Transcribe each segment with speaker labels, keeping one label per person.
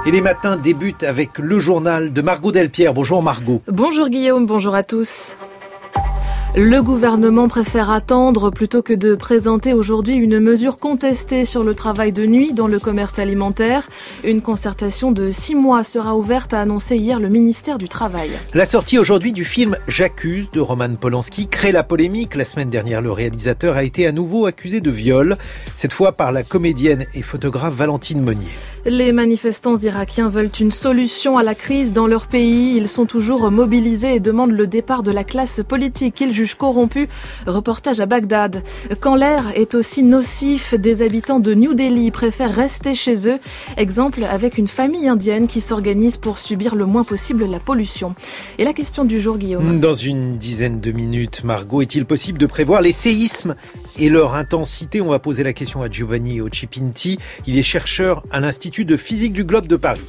Speaker 1: Et les matins débutent avec le journal de Margot Delpierre. Bonjour Margot.
Speaker 2: Bonjour Guillaume, bonjour à tous. Le gouvernement préfère attendre plutôt que de présenter aujourd'hui une mesure contestée sur le travail de nuit dans le commerce alimentaire. Une concertation de 6 mois sera ouverte, a annoncé hier le ministère du Travail.
Speaker 1: La sortie aujourd'hui du film J'accuse de Roman Polanski crée la polémique. La semaine dernière, le réalisateur a été à nouveau accusé de viol, cette fois par la comédienne et photographe Valentine Monnier.
Speaker 2: Les manifestants irakiens veulent une solution à la crise dans leur pays. Ils sont toujours mobilisés et demandent le départ de la classe politique qu'ils jugent corrompue. Reportage à Bagdad. Quand l'air est aussi nocif, des habitants de New Delhi préfèrent rester chez eux. Exemple avec une famille indienne qui s'organise pour subir le moins possible la pollution. Et la question du jour, Guillaume.
Speaker 1: Dans une dizaine de minutes, Margot, est-il possible de prévoir les séismes et leur intensité? On va poser la question à Giovanni Occhipinti. Il est chercheur à l'Institut de physique du Globe de Paris.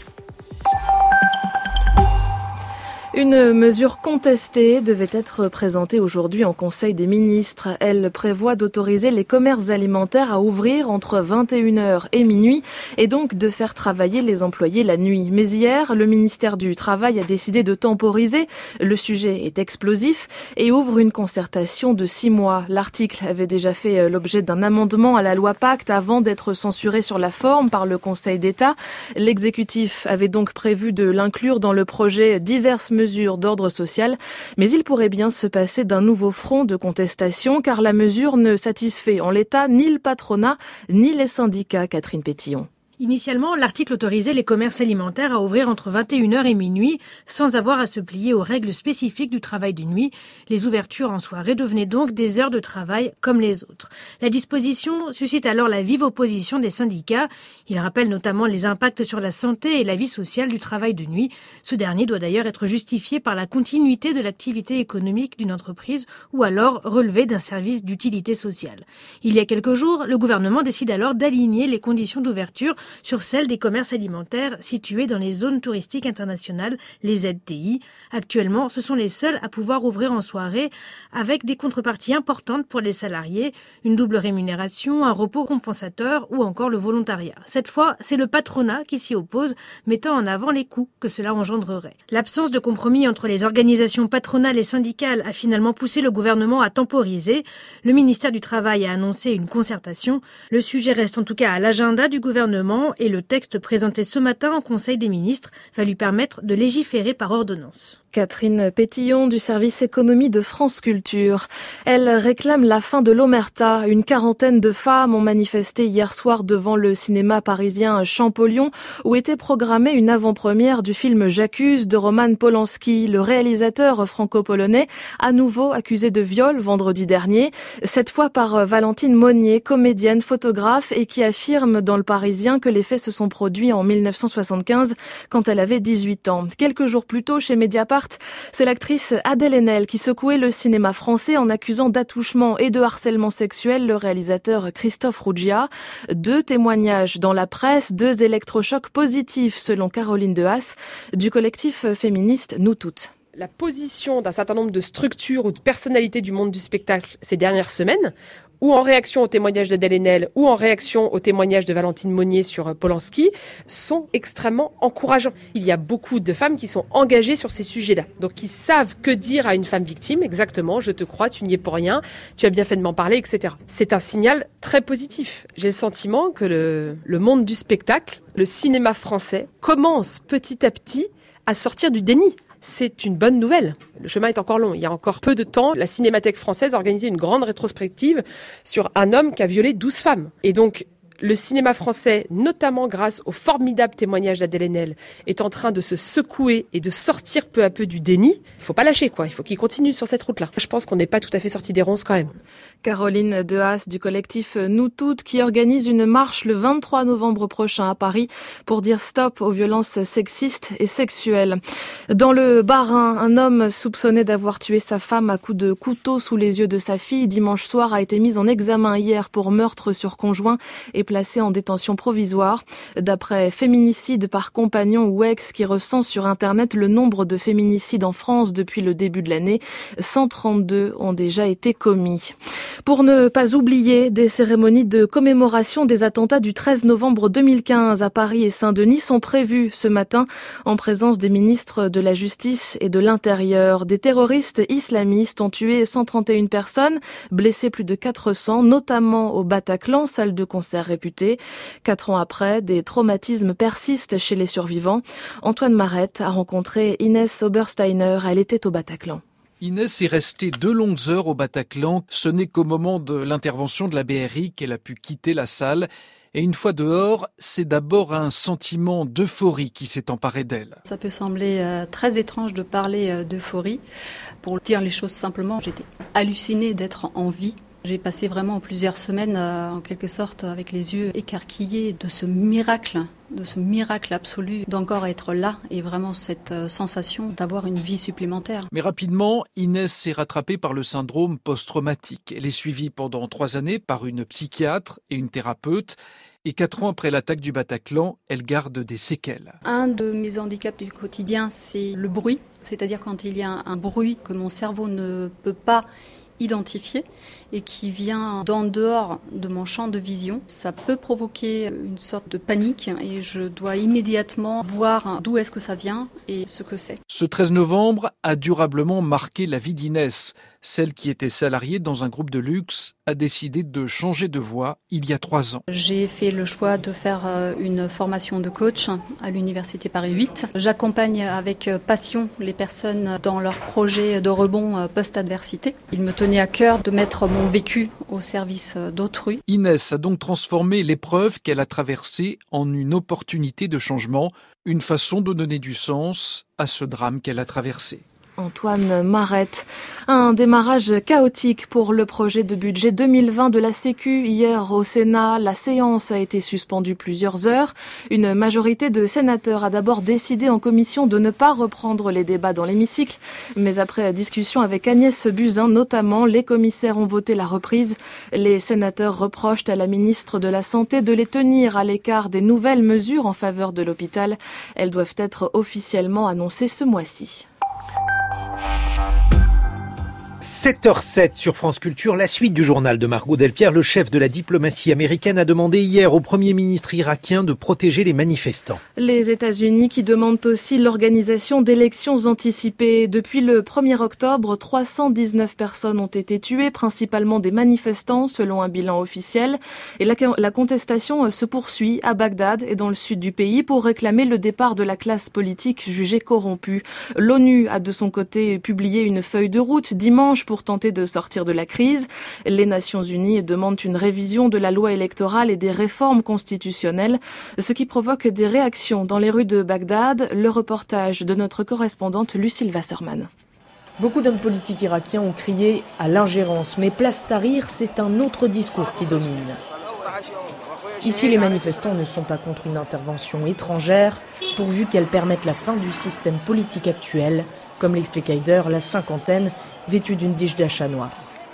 Speaker 2: Une mesure contestée devait être présentée aujourd'hui en Conseil des ministres. Elle prévoit d'autoriser les commerces alimentaires à ouvrir entre 21h et minuit et donc de faire travailler les employés la nuit. Mais hier, le ministère du Travail a décidé de temporiser. Le sujet est explosif et ouvre une concertation de 6 mois. L'article avait déjà fait l'objet d'un amendement à la loi Pacte avant d'être censuré sur la forme par le Conseil d'État. L'exécutif avait donc prévu de l'inclure dans le projet diverses mesures d'ordre social, mais il pourrait bien se passer d'un nouveau front de contestation car la mesure ne satisfait en l'état ni le patronat ni les syndicats. Catherine Pétillon.
Speaker 3: Initialement, l'article autorisait les commerces alimentaires à ouvrir entre 21h et minuit sans avoir à se plier aux règles spécifiques du travail de nuit. Les ouvertures en soirée devenaient donc des heures de travail comme les autres. La disposition suscite alors la vive opposition des syndicats. Il rappelle notamment les impacts sur la santé et la vie sociale du travail de nuit. Ce dernier doit d'ailleurs être justifié par la continuité de l'activité économique d'une entreprise ou alors relevé d'un service d'utilité sociale. Il y a quelques jours, le gouvernement décide alors d'aligner les conditions d'ouverture sur celles des commerces alimentaires situés dans les zones touristiques internationales, les ZTI. Actuellement, ce sont les seuls à pouvoir ouvrir en soirée avec des contreparties importantes pour les salariés, une double rémunération, un repos compensateur ou encore le volontariat. Cette fois, c'est le patronat qui s'y oppose, mettant en avant les coûts que cela engendrerait. L'absence de compromis entre les organisations patronales et syndicales a finalement poussé le gouvernement à temporiser. Le ministère du Travail a annoncé une concertation. Le sujet reste en tout cas à l'agenda du gouvernement et le texte présenté ce matin en Conseil des ministres va lui permettre de légiférer par ordonnance.
Speaker 2: Catherine Pétillon du service économie de France Culture. Elle réclame la fin de l'omerta. Une quarantaine de femmes ont manifesté hier soir devant le cinéma parisien Champollion où était programmée une avant-première du film J'accuse de Roman Polanski. Le réalisateur franco-polonais, à nouveau accusé de viol vendredi dernier, cette fois par Valentine Monnier, comédienne, photographe et qui affirme dans Le Parisien que les faits se sont produits en 1975 quand elle avait 18 ans. Quelques jours plus tôt chez Mediapart, c'est l'actrice Adèle Haenel qui secouait le cinéma français en accusant d'attouchement et de harcèlement sexuel le réalisateur Christophe Ruggia. 2 témoignages dans la presse, 2 électrochocs positifs selon Caroline Dehaas du collectif féministe Nous Toutes.
Speaker 4: La position d'un certain nombre de structures ou de personnalités du monde du spectacle ces dernières semaines, ou en réaction au témoignage d'Adèle Haenel, ou en réaction au témoignage de Valentine Monnier sur Polanski, sont extrêmement encourageants. Il y a beaucoup de femmes qui sont engagées sur ces sujets-là, donc qui savent que dire à une femme victime, exactement, je te crois, tu n'y es pour rien, tu as bien fait de m'en parler, etc. C'est un signal très positif. J'ai le sentiment que le monde du spectacle, le cinéma français, commence petit à petit à sortir du déni. C'est une bonne nouvelle. Le chemin est encore long. Il y a encore peu de temps, la Cinémathèque française a organisé une grande rétrospective sur un homme qui a violé 12 femmes. Et donc, le cinéma français, notamment grâce au formidable témoignage d'Adèle Haenel, est en train de se secouer et de sortir peu à peu du déni. Il faut pas lâcher, quoi. Il faut qu'il continue sur cette route-là. Je pense qu'on n'est pas tout à fait sorti des ronces quand même.
Speaker 2: Caroline Dehaas du collectif Nous Toutes qui organise une marche le 23 novembre prochain à Paris pour dire stop aux violences sexistes et sexuelles. Dans le Bas-Rhin, un homme soupçonné d'avoir tué sa femme à coups de couteau sous les yeux de sa fille dimanche soir a été mis en examen hier pour meurtre sur conjoint et placé en détention provisoire. D'après Féminicide par compagnon ou ex qui recense sur Internet le nombre de féminicides en France depuis le début de l'année, 132 ont déjà été commis. Pour ne pas oublier, des cérémonies de commémoration des attentats du 13 novembre 2015 à Paris et Saint-Denis sont prévues ce matin en présence des ministres de la Justice et de l'Intérieur. Des terroristes islamistes ont tué 131 personnes, blessé plus de 400, notamment au Bataclan, salle de concert réputée. 4 ans après, des traumatismes persistent chez les survivants. Antoine Marette a rencontré Inès Obersteiner, elle était au Bataclan.
Speaker 5: Inès est restée 2 longues heures au Bataclan. Ce n'est qu'au moment de l'intervention de la BRI qu'elle a pu quitter la salle. Et une fois dehors, c'est d'abord un sentiment d'euphorie qui s'est emparé d'elle.
Speaker 6: Ça peut sembler très étrange de parler d'euphorie. Pour dire les choses simplement, j'étais hallucinée d'être en vie. J'ai passé vraiment plusieurs semaines, en quelque sorte, avec les yeux écarquillés de ce miracle absolu d'encore être là et vraiment cette sensation d'avoir une vie supplémentaire.
Speaker 5: Mais rapidement, Inès s'est rattrapée par le syndrome post-traumatique. Elle est suivie pendant 3 années par une psychiatre et une thérapeute. Et 4 ans après l'attaque du Bataclan, elle garde des séquelles.
Speaker 6: Un de mes handicaps du quotidien, c'est le bruit. C'est-à-dire quand il y a un bruit que mon cerveau ne peut pas identifié et qui vient d'en dehors de mon champ de vision. Ça peut provoquer une sorte de panique et je dois immédiatement voir d'où est-ce que ça vient et ce que c'est.
Speaker 5: Ce 13 novembre a durablement marqué la vie d'Inès. Celle qui était salariée dans un groupe de luxe a décidé de changer de voie il y a 3 ans.
Speaker 6: J'ai fait le choix de faire une formation de coach à l'Université Paris 8. J'accompagne avec passion les personnes dans leur projet de rebond post-adversité. Il me tenait à cœur de mettre mon vécu au service d'autrui.
Speaker 5: Inès a donc transformé l'épreuve qu'elle a traversée en une opportunité de changement, une façon de donner du sens à ce drame qu'elle a traversé.
Speaker 2: Antoine Marette. Un démarrage chaotique pour le projet de budget 2020 de la Sécu. Hier au Sénat, la séance a été suspendue plusieurs heures. Une majorité de sénateurs a d'abord décidé en commission de ne pas reprendre les débats dans l'hémicycle. Mais après discussion avec Agnès Buzyn notamment, les commissaires ont voté la reprise. Les sénateurs reprochent à la ministre de la Santé de les tenir à l'écart des nouvelles mesures en faveur de l'hôpital. Elles doivent être officiellement annoncées ce mois-ci.
Speaker 1: 7h07 sur France Culture, la suite du journal de Margot Delpierre. Le chef de la diplomatie américaine a demandé hier au Premier ministre irakien de protéger les manifestants.
Speaker 2: Les États-Unis qui demandent aussi l'organisation d'élections anticipées. Depuis le 1er octobre, 319 personnes ont été tuées, principalement des manifestants, selon un bilan officiel. Et la contestation se poursuit à Bagdad et dans le sud du pays pour réclamer le départ de la classe politique jugée corrompue. L'ONU a de son côté publié une feuille de route dimanche pour tenter de sortir de la crise. Les Nations Unies demandent une révision de la loi électorale et des réformes constitutionnelles, ce qui provoque des réactions dans les rues de Bagdad. Le reportage de notre correspondante Lucille Wasserman.
Speaker 7: Beaucoup d'hommes politiques irakiens ont crié à l'ingérence, mais place Tahrir, c'est un autre discours qui domine. Ici, les manifestants ne sont pas contre une intervention étrangère, pourvu qu'elle permette la fin du système politique actuel, comme l'explique Haider, la cinquantaine, vêtue d'une dige d'achat noire.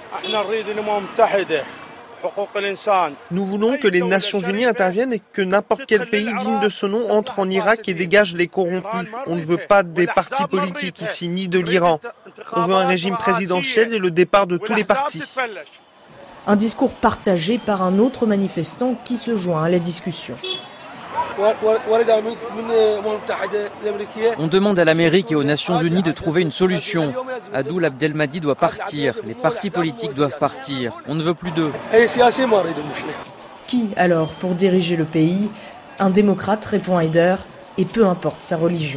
Speaker 8: Nous voulons que les Nations Unies interviennent et que n'importe quel pays digne de ce nom entre en Irak et dégage les corrompus. On ne veut pas des partis politiques ici, ni de l'Iran. On veut un régime présidentiel et le départ de tous les partis.
Speaker 7: Un discours partagé par un autre manifestant qui se joint à la discussion.
Speaker 9: On demande à l'Amérique et aux Nations Unies de trouver une solution. Adoul Abdelmadi doit partir, les partis politiques doivent partir. On ne veut plus d'eux.
Speaker 7: Qui alors pour diriger le pays? Un démocrate, répond Haider, et peu importe sa religion.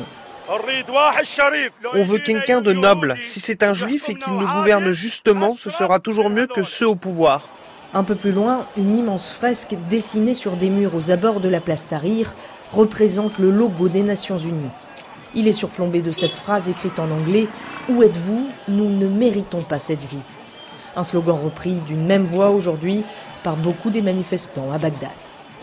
Speaker 8: On veut quelqu'un de noble. Si c'est un juif et qu'il nous gouverne justement, ce sera toujours mieux que ceux au pouvoir.
Speaker 7: Un peu plus loin, une immense fresque dessinée sur des murs aux abords de la place Tahrir représente le logo des Nations Unies. Il est surplombé de cette phrase écrite en anglais « Où êtes-vous? Nous ne méritons pas cette vie ». Un slogan repris d'une même voix aujourd'hui par beaucoup des manifestants à Bagdad.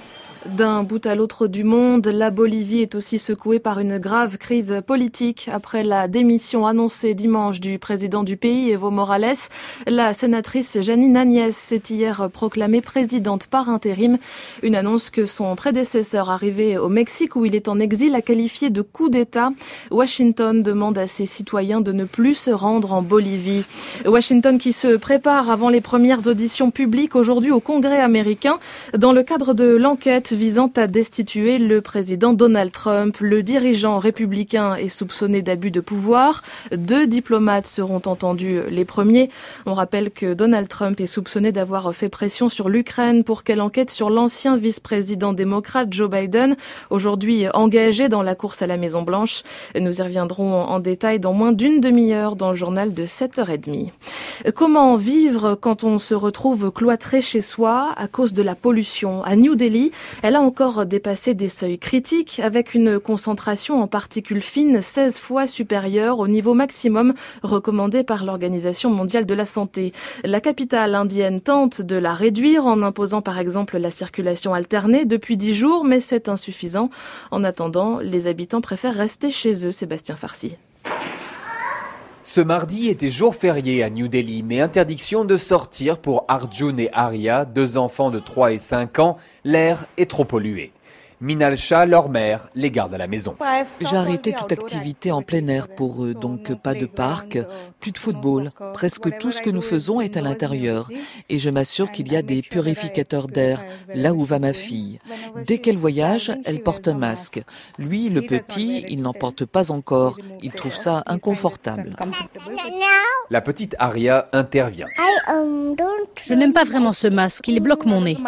Speaker 2: D'un bout à l'autre du monde, la Bolivie est aussi secouée par une grave crise politique. Après la démission annoncée dimanche du président du pays, Evo Morales, la sénatrice Janine Agnès s'est hier proclamée présidente par intérim. Une annonce que son prédécesseur, arrivé au Mexique où il est en exil, a qualifiée de coup d'État. Washington demande à ses citoyens de ne plus se rendre en Bolivie. Washington qui se prépare avant les premières auditions publiques aujourd'hui au Congrès américain dans le cadre de l'enquête visant à destituer le président Donald Trump. Le dirigeant républicain est soupçonné d'abus de pouvoir. 2 diplomates seront entendus les premiers. On rappelle que Donald Trump est soupçonné d'avoir fait pression sur l'Ukraine pour qu'elle enquête sur l'ancien vice-président démocrate Joe Biden, aujourd'hui engagé dans la course à la Maison-Blanche. Nous y reviendrons en détail dans moins d'une demi-heure dans le journal de 7h30. Comment vivre quand on se retrouve cloîtré chez soi à cause de la pollution? À New Delhi, elle a encore dépassé des seuils critiques avec une concentration en particules fines 16 fois supérieure au niveau maximum recommandé par l'Organisation mondiale de la santé. La capitale indienne tente de la réduire en imposant par exemple la circulation alternée depuis 10 jours, mais c'est insuffisant. En attendant, les habitants préfèrent rester chez eux. Sébastien Farsi.
Speaker 10: Ce mardi était jour férié à New Delhi, mais interdiction de sortir pour Arjun et Arya, 2 enfants de 3 et 5 ans. L'air est trop pollué. Minal Shah, leur mère, les garde à la maison.
Speaker 11: J'ai arrêté toute activité en plein air pour eux, donc pas de parc, plus de football. Presque tout ce que nous faisons est à l'intérieur. Et je m'assure qu'il y a des purificateurs d'air, là où va ma fille. Dès qu'elle voyage, elle porte un masque. Lui, le petit, il n'en porte pas encore. Il trouve ça inconfortable.
Speaker 10: La petite Arya intervient.
Speaker 3: Je n'aime pas vraiment ce masque, il bloque mon nez.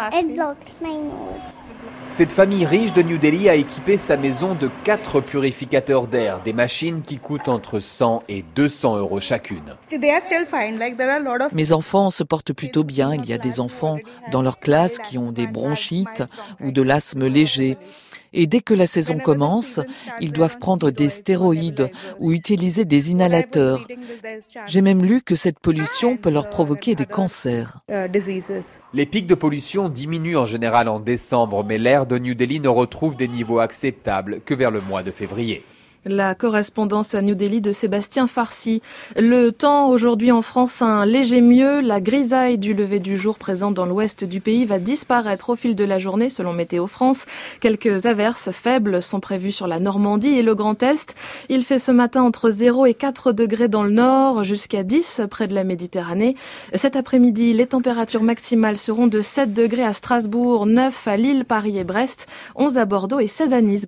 Speaker 10: Cette famille riche de New Delhi a équipé sa maison de 4 purificateurs d'air, des machines qui coûtent entre 100 et 200 € chacune.
Speaker 11: Mes enfants se portent plutôt bien. Il y a des enfants dans leur classe qui ont des bronchites ou de l'asthme léger. Et dès que la saison commence, ils doivent prendre des stéroïdes ou utiliser des inhalateurs. J'ai même lu que cette pollution peut leur provoquer des cancers.
Speaker 10: Les pics de pollution diminuent en général en décembre, mais l'air de New Delhi ne retrouve des niveaux acceptables que vers le mois de février.
Speaker 2: La correspondance à New Delhi de Sébastien Farsi. Le temps aujourd'hui en France, un léger mieux. La grisaille du lever du jour présente dans l'ouest du pays va disparaître au fil de la journée selon Météo France. Quelques averses faibles sont prévues sur la Normandie et le Grand Est. Il fait ce matin entre 0 et 4 degrés dans le nord, jusqu'à 10 près de la Méditerranée. Cet après-midi, les températures maximales seront de 7 degrés à Strasbourg, 9 à Lille, Paris et Brest, 11 à Bordeaux et 16 à Nice.